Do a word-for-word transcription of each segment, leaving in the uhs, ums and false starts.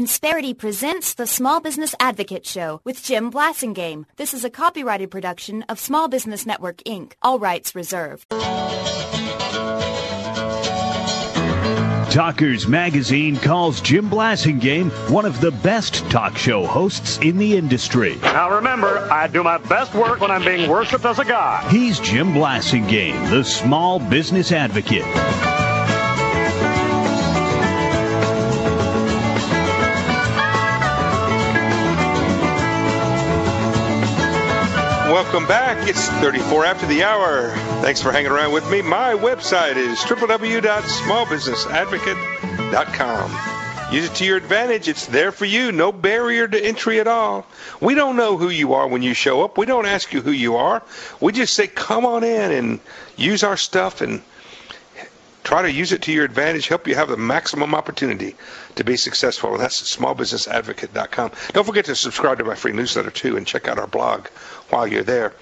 Insperity presents the Small Business Advocate Show with Jim Blasingame. This is a copyrighted production of Small Business Network, Incorporated. All rights reserved. Talkers Magazine calls Jim Blasingame one of the best talk show hosts in the industry. Now remember, I do my best work when I'm being worshipped as a god. He's Jim Blasingame, the Small Business Advocate. Welcome back. It's thirty-four after the hour. Thanks for hanging around with me. My website is w w w dot small business advocate dot com. Use it to your advantage. It's there for you. No barrier to entry at all. We don't know who you are when you show up. We don't ask you who you are. We just say, come on in and use our stuff and try to use it to your advantage, help you have the maximum opportunity to be successful. And that's small business advocate dot com. Don't forget to subscribe to my free newsletter, too, and check out our blog while you're there.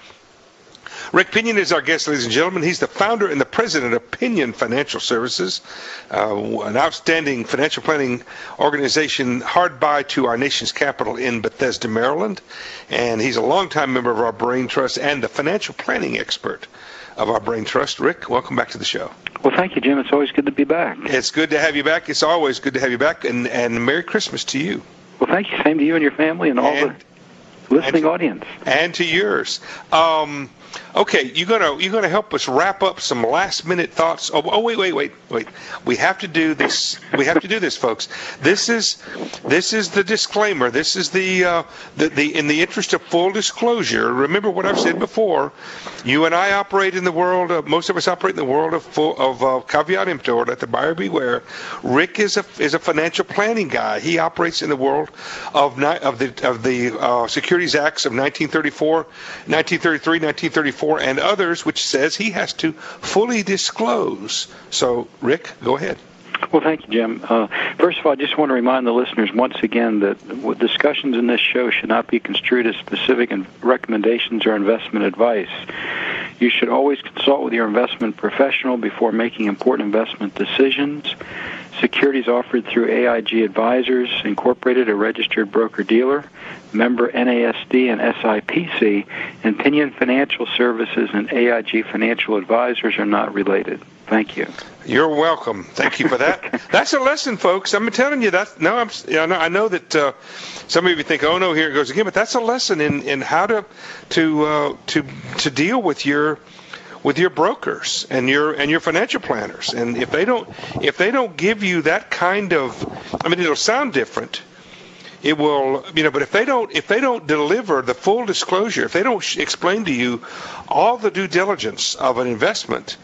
Rick Pinion is our guest, ladies and gentlemen. He's the founder and the president of Pinion Financial Services, uh, an outstanding financial planning organization hard by to our nation's capital in Bethesda, Maryland. And he's a longtime member of our Brain Trust and the financial planning expert of our Brain Trust. Rick, welcome back to the show. Well, thank you, Jim. It's always good to be back. It's good to have you back. It's always good to have you back. And, and Merry Christmas to you. Well, thank you. Same to you and your family and all and, the listening and, audience. And to yours. Um, okay, you're gonna you're gonna help us wrap up some last minute thoughts. Oh, oh, wait, wait, wait, wait. We have to do this. We have to do this, folks. This is this is the disclaimer. This is the uh, the, the in the interest of full disclosure. Remember what I've said before. You and I operate in the world of, most of us operate in the world of full, of uh, caveat emptor, let the buyer beware. Rick is a is a financial planning guy. He operates in the world of ni- of the of the uh, Securities Acts of nineteen thirty-four, nineteen thirty-three, nineteen thirty-four, and others, which says he has to fully disclose. So, Rick, go ahead. Well, thank you, Jim. Uh, first of all, I just want to remind the listeners once again that discussions in this show should not be construed as specific recommendations or investment advice. You should always consult with your investment professional before making important investment decisions. Securities offered through A I G Advisors, Incorporated, a registered broker-dealer, member N A S D and S I P C, and Pinion Financial Services and A I G Financial Advisors are not related. Thank you. You're welcome. Thank you for that. That's a lesson, folks. I'm telling you that. No, I'm. I know, I know that uh, some of you think, "Oh no, here it goes again." But that's a lesson in, in how to to uh, to to deal with your with your brokers and your and your financial planners. And if they don't if they don't give you that kind of, I mean, it'll sound different. It will, you know, but if they don't if they don't deliver the full disclosure, if they don't sh- explain to you all the due diligence of an investment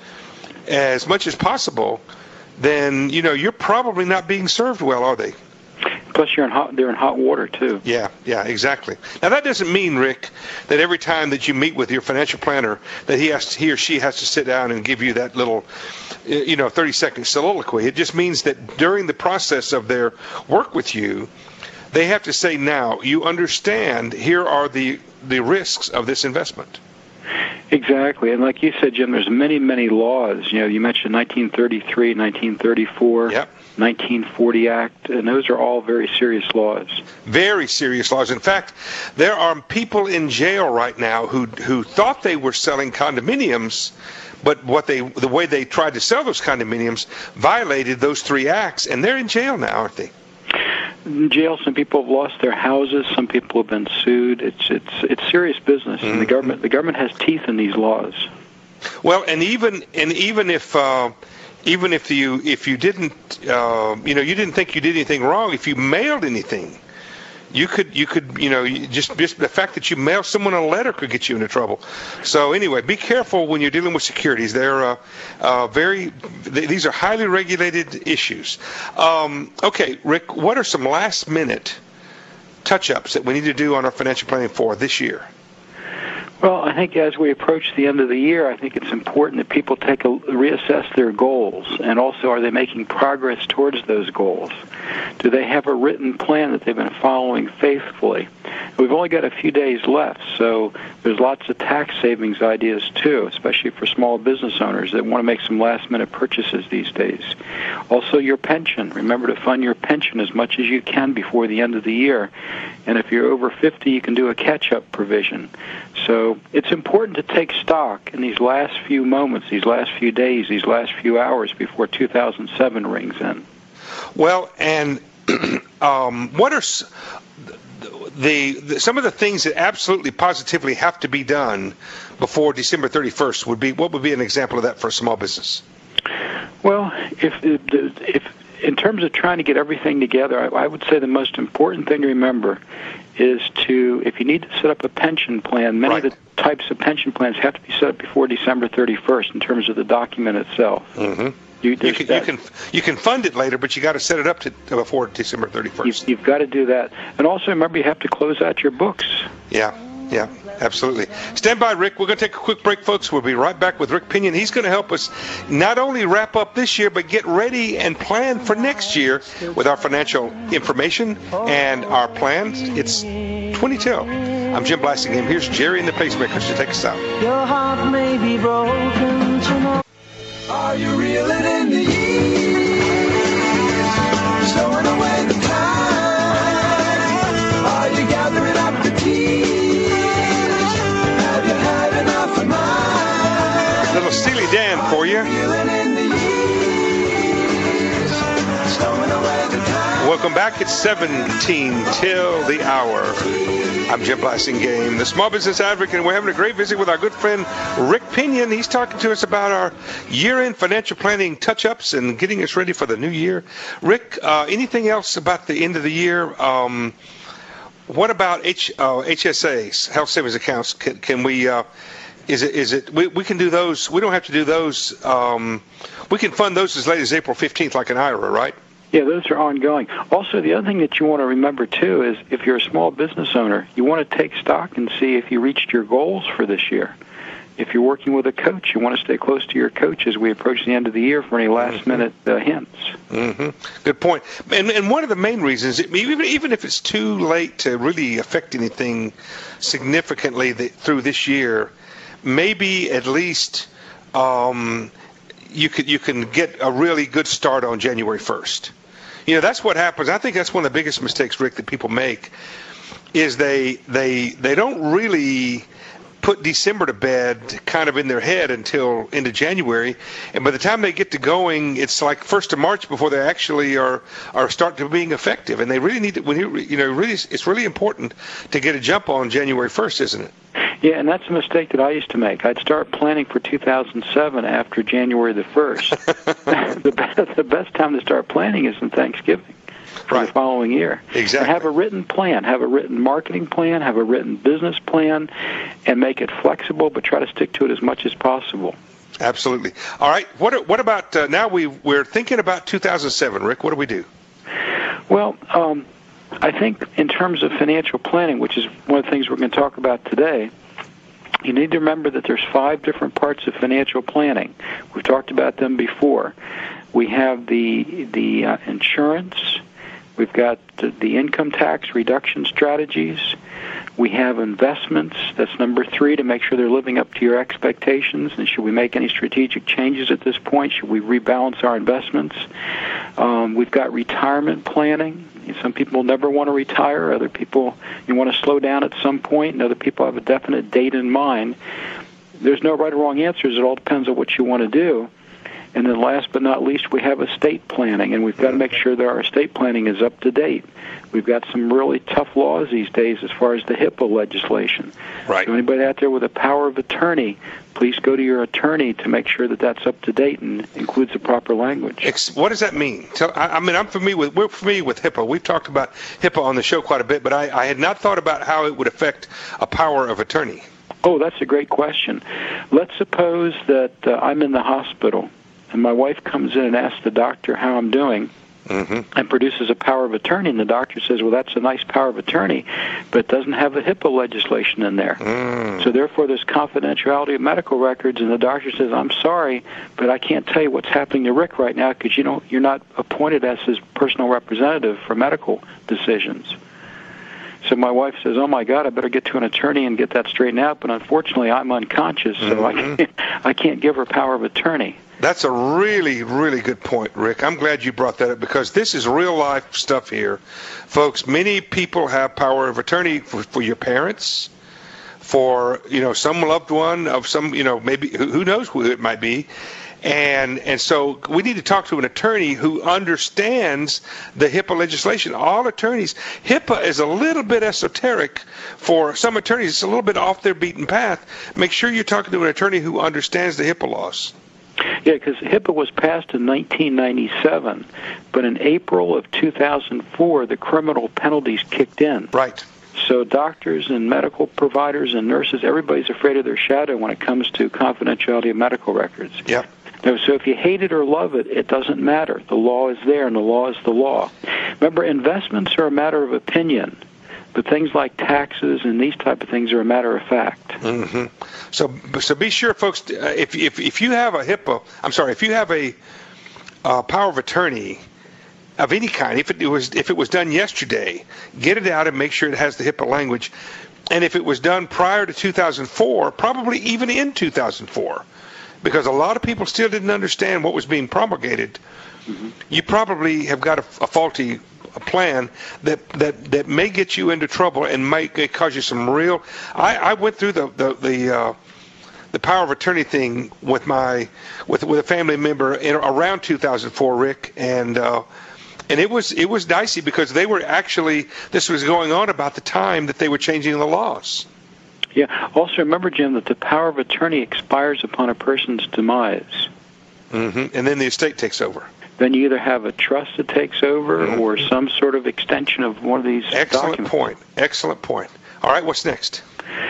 as much as possible, then, you know, you're probably not being served well, are they? Plus, you're in hot, they're in hot water, too. Yeah, yeah, exactly. Now, that doesn't mean, Rick, that every time that you meet with your financial planner, that he has to, he or she has to sit down and give you that little, you know, thirty-second soliloquy. It just means that during the process of their work with you, they have to say, now, you understand, here are the, the risks of this investment. Exactly, and like you said, Jim, there's many, many laws. You know, you mentioned nineteen thirty-three, nineteen thirty-four, yep. nineteen forty Act, and those are all very serious laws. Very serious laws. In fact, there are people in jail right now who who thought they were selling condominiums, but what they the way they tried to sell those condominiums violated those three acts, and they're in jail now, aren't they? In jail, some people have lost their houses. Some people have been sued. It's it's it's serious business, mm-hmm. and the government the government has teeth in these laws. Well, and even and even if uh, even if you if you didn't uh, you know you didn't think you did anything wrong, if you mailed anything, you could you could you know just just the fact that you mail someone a letter could get you into trouble. So anyway, be careful when you're dealing with securities. They're uh, uh, very they, these are highly regulated issues. Um, okay, Rick, what are some last minute touch-ups that we need to do on our financial planning for this year? Well, I think as we approach the end of the year, I think it's important that people take a reassess their goals, and also, are they making progress towards those goals? Do they have a written plan that they've been following faithfully? We've only got a few days left, so there's lots of tax savings ideas, too, especially for small business owners that want to make some last-minute purchases these days. Also, your pension. Remember to fund your pension as much as you can before the end of the year. And if you're over fifty, you can do a catch-up provision. So it's important to take stock in these last few moments, these last few days, these last few hours before two thousand seven rings in. Well, and um, what are the, the some of the things that absolutely positively have to be done before December thirty-first? Would be what would be an example of that for a small business? Well, if if in terms of trying to get everything together, I, I would say the most important thing to remember is to, if you need to set up a pension plan, many right. of the types of pension plans have to be set up before December thirty-first in terms of the document itself. Mm-hmm. You, you, can, you can you can fund it later, but you got to set it up to, to before December thirty-first. You've, you've got to do that, and also remember you have to close out your books. Yeah, yeah, absolutely. Stand by, Rick. We're going to take a quick break, folks. We'll be right back with Rick Pinion. He's going to help us not only wrap up this year, but get ready and plan for next year with our financial information and our plans. It's twenty ten. I'm Jim Blasingame. Here's Jerry and the Pacemakers to take us out. Your heart may be broken tomorrow. Are you reeling in the years, stowing away the time? Are you gathering up the tears? Have you had enough of mine? Little Steely Dan for you. Reeling in the years, stowing away the time. Welcome back. It's seventeen till the hour. I'm Jim Blasingame, the Small Business Advocate, and we're having a great visit with our good friend Rick Pinion. He's talking to us about our year-end financial planning touch-ups and getting us ready for the new year. Rick, uh, anything else about the end of the year? Um, what about H, uh, H S As, health savings accounts? Can, can we? Uh, is it? Is it? We, we can do those. We don't have to do those. Um, we can fund those as late as April fifteenth, like an I R A, right? Yeah, those are ongoing. Also, the other thing that you want to remember, too, is if you're a small business owner, you want to take stock and see if you reached your goals for this year. If you're working with a coach, you want to stay close to your coach as we approach the end of the year for any last-minute uh, hints. Mm-hmm. Good point. And, and one of the main reasons, even, even if it's too late to really affect anything significantly that, through this year, maybe at least um, you could you can get a really good start on January first. You know, that's what happens. I think that's one of the biggest mistakes, Rick, that people make, is they they they don't really put December to bed kind of in their head until into January, and by the time they get to going, it's like first of March before they actually are are start to being effective. And they really need to, when you you know really it's really important to get a jump on January first, isn't it? Yeah, and that's a mistake that I used to make. I'd start planning for two thousand seven after January the first. the, best, the best time to start planning is in Thanksgiving for right. the following year. Exactly. And have a written plan, have a written marketing plan, have a written business plan, and make it flexible, but try to stick to it as much as possible. Absolutely. All right. What what about uh, now? We we're thinking about two thousand seven, Rick. What do we do? Well, um, I think in terms of financial planning, which is one of the things we're going to talk about today, you need to remember that there's five different parts of financial planning. We've talked about them before. We have the the uh, insurance. We've got the, the income tax reduction strategies. We have investments. That's number three, to make sure they're living up to your expectations. And should we make any strategic changes at this point? Should we rebalance our investments? Um, we've got retirement planning. Some people never want to retire. Other people, you want to slow down at some point, and other people have a definite date in mind. There's no right or wrong answers. It all depends on what you want to do. And then last but not least, we have estate planning, and we've got to make sure that our estate planning is up to date. We've got some really tough laws these days as far as the HIPAA legislation. Right. So anybody out there with a power of attorney, please go to your attorney to make sure that that's up to date and includes the proper language. What does that mean? Tell, I, I mean, I'm familiar with we're familiar with HIPAA. We've talked about HIPAA on the show quite a bit, but I, I had not thought about how it would affect a power of attorney. Oh, that's a great question. Let's suppose that uh, I'm in the hospital, and my wife comes in and asks the doctor how I'm doing, mm-hmm. and produces a power of attorney, and the doctor says, well, that's a nice power of attorney, but it doesn't have the HIPAA legislation in there. Mm. So therefore, there's confidentiality of medical records, and the doctor says, I'm sorry, but I can't tell you what's happening to Rick right now because you don't, you're not appointed as his personal representative for medical decisions. So my wife says, "Oh my God, I better get to an attorney and get that straightened out." But unfortunately, I'm unconscious, so mm-hmm. I can't, I can't give her power of attorney. That's a really, really good point, Rick. I'm glad you brought that up because this is real life stuff here, folks. Many people have power of attorney for, for your parents, for you know some loved one of some you know maybe who knows who it might be. And and so we need to talk to an attorney who understands the HIPAA legislation. All attorneys, HIPAA is a little bit esoteric for some attorneys. It's a little bit off their beaten path. Make sure you're talking to an attorney who understands the HIPAA laws. Yeah, because HIPAA was passed in nineteen ninety-seven, but in April of two thousand four, the criminal penalties kicked in. Right. So doctors and medical providers and nurses, everybody's afraid of their shadow when it comes to confidentiality of medical records. Yep. No, so if you hate it or love it, it doesn't matter. The law is there, and the law is the law. Remember, investments are a matter of opinion, but things like taxes and these type of things are a matter of fact. Mm-hmm. So, so be sure, folks. Uh, if if if you have a HIPAA, I'm sorry, if you have a uh, power of attorney of any kind, if it was if it was done yesterday, get it out and make sure it has the HIPAA language. And if it was done prior to two thousand four, probably even in two thousand four. Because a lot of people still didn't understand what was being promulgated. Mm-hmm. You probably have got a, a faulty a plan that, that, that may get you into trouble and may cause you some real. I, I went through the the the, uh, the power of attorney thing with my with with a family member in around two thousand four, Rick, and uh, and it was it was dicey because they were actually this was going on about the time that they were changing the laws. Yeah. Also, remember, Jim, that the power of attorney expires upon a person's demise. Mm-hmm. And then the estate takes over. Then you either have a trust that takes over mm-hmm. or some sort of extension of one of these Excellent documents. point. Excellent point. All right, what's next?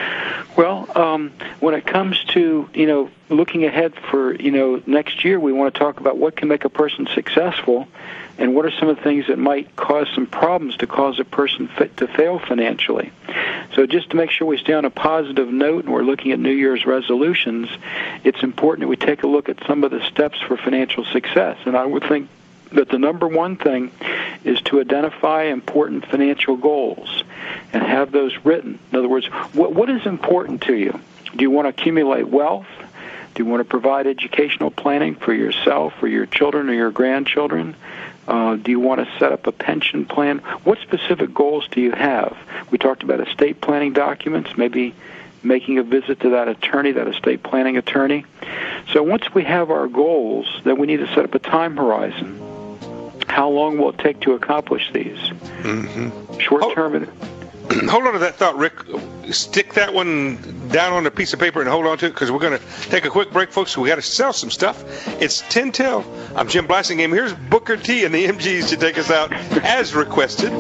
Well, um, when it comes to, you know, looking ahead for, you know, next year, we want to talk about what can make a person successful and what are some of the things that might cause some problems to cause a person fit to fail financially. So just to make sure we stay on a positive note and we're looking at New Year's resolutions, it's important that we take a look at some of the steps for financial success. And I would think that the number one thing is to identify important financial goals and have those written. In other words, what, what is important to you? Do you want to accumulate wealth? Do you want to provide educational planning for yourself or your children or your grandchildren? Uh, do you want to set up a pension plan? What specific goals do you have? We talked about estate planning documents, maybe making a visit to that attorney, that estate planning attorney. So once we have our goals, then we need to set up a time horizon. How long will it take to accomplish these? Mm-hmm. Short-term. Oh, hold on to that thought, Rick. Stick that one down on a piece of paper and hold on to it because we're going to take a quick break, folks. We got to sell some stuff. It's ten till. I'm Jim Blassingame. Here's Booker T and the M Gs to take us out as requested.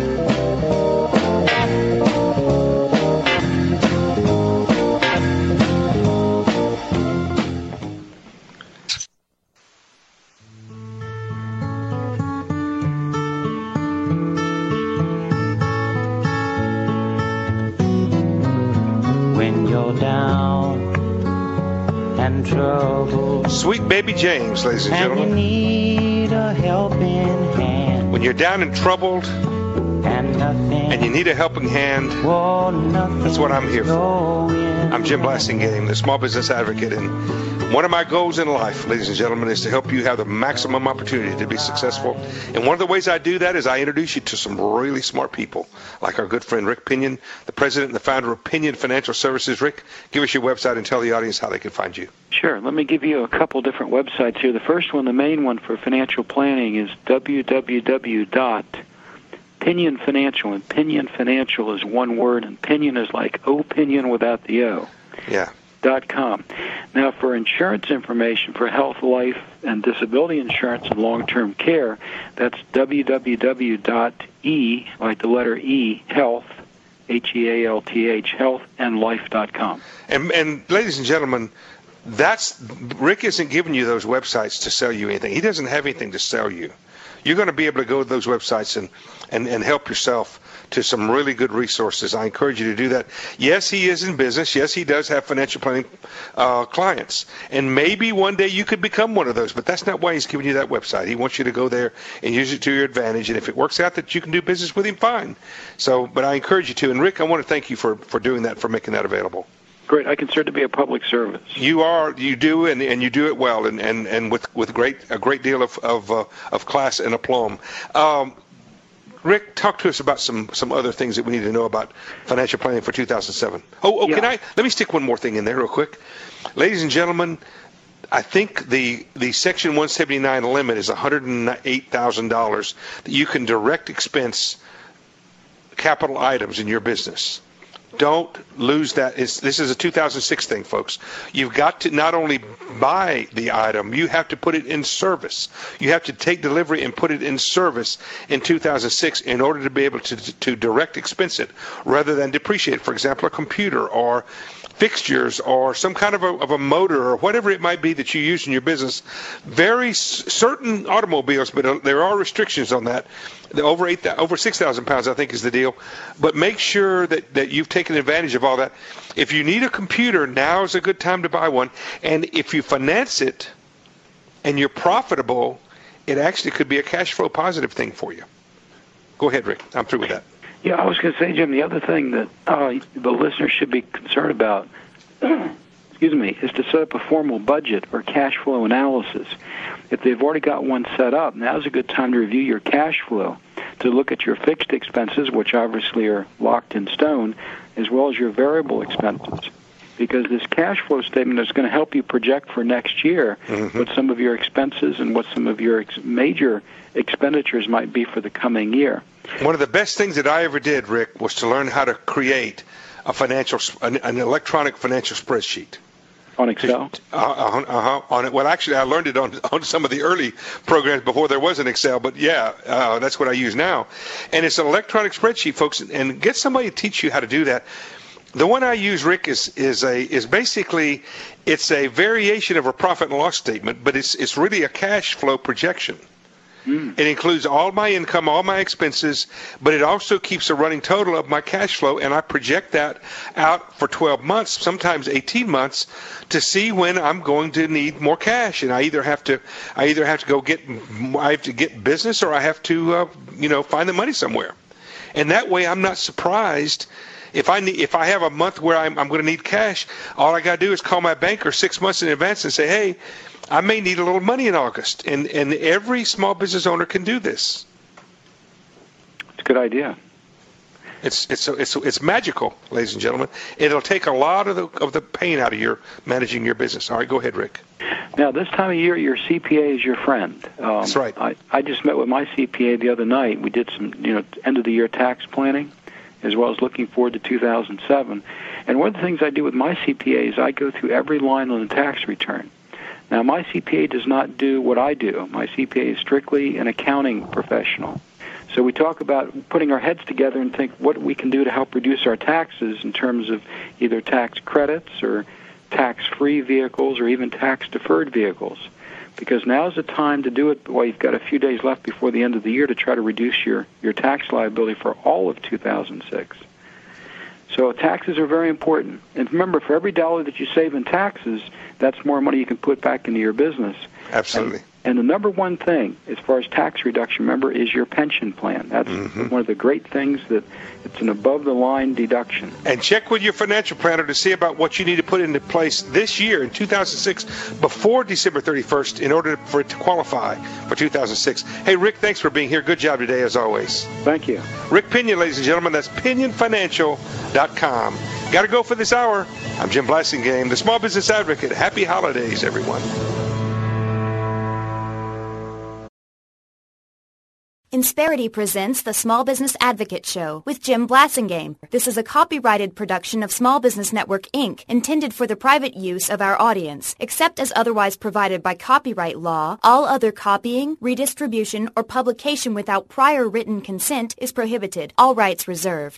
Sweet Baby James, ladies and gentlemen. And you need a helping hand. When you're down and troubled and, nothing, and you need a helping hand, well, that's what I'm here for. I'm Jim Blassingame, the small business advocate, and one of my goals in life, ladies and gentlemen, is to help you have the maximum opportunity to be successful. And one of the ways I do that is I introduce you to some really smart people, like our good friend Rick Pinion, the president and the founder of Pinion Financial Services. Rick, give us your website and tell the audience how they can find you. Sure. Let me give you a couple different websites here. The first one, the main one for financial planning, is w w w dot pinion financial, and Pinion Financial is one word, and Pinion is like opinion without the O. Yeah. Dot com. Now, for insurance information for health, life, and disability insurance and long-term care, that's w w w dot e, like the letter E, health, H E A L T H, health and life dot com. And, and ladies and gentlemen, that's Rick isn't giving you those websites to sell you anything. He doesn't have anything to sell you. you're going to be able to go to those websites and, and, and help yourself to some really good resources. I encourage you to do that. Yes, he is in business. Yes, he does have financial planning uh, clients. And maybe one day you could become one of those, but that's not why he's giving you that website. He wants you to go there and use it to your advantage. And if it works out that you can do business with him, fine. So, but I encourage you to. And Rick, I want to thank you for, for doing that, for making that available. Great. I consider it to be a public service. You are, you do, and, and you do it well, and, and, and with, with great a great deal of of, uh, of class and aplomb. Um, Rick, talk to us about some, some other things that we need to know about financial planning for two thousand seven. Oh, oh yeah. Can I? Let me stick one more thing in there real quick. Ladies and gentlemen, I think the, the Section one seventy-nine limit is one hundred eight thousand dollars that you can direct expense capital items in your business. Don't lose that. It's, this is a two thousand six thing, folks. You've got to not only buy the item, you have to put it in service. You have to take delivery and put it in service in two thousand six in order to be able to, to direct expense it rather than depreciate it. For example, a computer or fixtures or some kind of a, of a motor or whatever it might be that you use in your business. Very s- certain automobiles, but uh, there are restrictions on that. The over eight, over six thousand pounds, I think, is the deal. But make sure that, that you've taken advantage of all that. If you need a computer, now is a good time to buy one. And if you finance it and you're profitable, it actually could be a cash flow positive thing for you. Go ahead, Rick. I'm through with that. Yeah, I was going to say, Jim, the other thing that uh, the listeners should be concerned about, excuse me, is to set up a formal budget or cash flow analysis. If they've already got one set up, now's a good time to review your cash flow, to look at your fixed expenses, which obviously are locked in stone, as well as your variable expenses. Because this cash flow statement is going to help you project for next year mm-hmm. what some of your expenses and what some of your ex- major expenditures might be for the coming year. One of the best things that I ever did, Rick, was to learn how to create a financial, an, an electronic financial spreadsheet. On Excel? Uh, uh, uh, on it. Well, actually, I learned it on, on some of the early programs before there was an Excel, but yeah, uh, that's what I use now. And it's an electronic spreadsheet, folks, and get somebody to teach you how to do that. The one I use, Rick, is is a is basically it's a variation of a profit and loss statement, but it's it's really a cash flow projection. Mm. It includes all my income, all my expenses, but it also keeps a running total of my cash flow, and I project that out for twelve months, sometimes eighteen months, to see when I'm going to need more cash. And I either have to, I either have to go get, I have to get business, or I have to, uh, you know, find the money somewhere. And that way, I'm not surprised. If I need, if I have a month where I'm, I'm going to need cash, all I got to do is call my banker six months in advance and say, hey, I may need a little money in August. And, and every small business owner can do this. It's a good idea. It's it's it's it's magical, ladies and gentlemen. It'll take a lot of the of the pain out of your managing your business. All right, go ahead, Rick. Now, this time of year, your C P A is your friend. Um, That's right. I, I just met with my C P A the other night. We did some, you know, end of the year tax planning, as well as looking forward to two thousand seven. And one of the things I do with my C P A is I go through every line on the tax return. Now, my C P A does not do what I do. My C P A is strictly an accounting professional. So we talk about putting our heads together and think what we can do to help reduce our taxes in terms of either tax credits or tax-free vehicles or even tax-deferred vehicles. Because now is the time to do it while you've got a few days left before the end of the year to try to reduce your, your tax liability for all of two thousand six. So taxes are very important. And remember, for every dollar that you save in taxes, that's more money you can put back into your business. Absolutely. And, and the number one thing, as far as tax reduction, remember, is your pension plan. That's mm-hmm. one of the great things that it's an above-the-line deduction. And check with your financial planner to see about what you need to put into place this year in two thousand six before December thirty-first in order for it to qualify for two thousand six. Hey, Rick, thanks for being here. Good job today, as always. Thank you. Rick Pinion, ladies and gentlemen. That's pinion financial dot com. Got to go for this hour. I'm Jim Blasingame, the Small Business Advocate. Happy holidays, everyone. Insperity presents the Small Business Advocate Show with Jim Blasingame. This is a copyrighted production of Small Business Network, Incorporated, intended for the private use of our audience. Except as otherwise provided by copyright law, all other copying, redistribution, or publication without prior written consent is prohibited. All rights reserved.